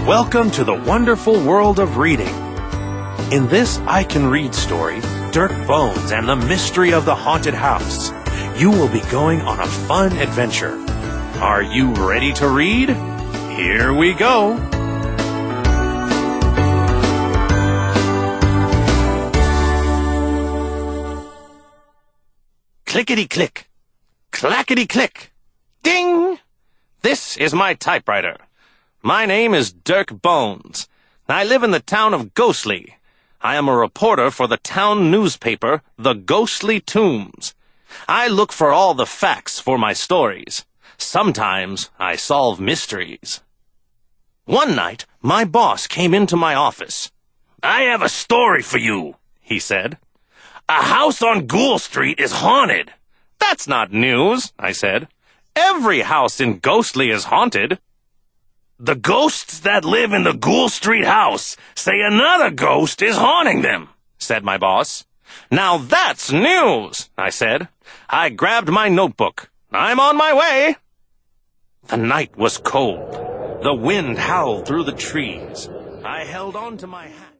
Welcome to the wonderful world of reading. In this I Can Read story, Dirk Bones and the Mystery of the Haunted House, you will be going on a fun adventure. Are you ready to read? Here we go. Clickety-click, clackety-click, ding! This is my typewriter. My name is Dirk Bones. I live in the town of Ghostly. I am a reporter for the town newspaper, The Ghostly Tombs. I look for all the facts for my stories. Sometimes I solve mysteries. One night, my boss came into my office. "I have a story for you," he said. "A house on Ghoul Street is haunted." "That's not news," I said. "Every house in Ghostly is haunted." "The ghosts that live in the Ghoul Street house say another ghost is haunting them," said my boss. "Now that's news," I said. I grabbed my notebook. "I'm on my way." The night was cold. The wind howled through the trees. I held on to my hat.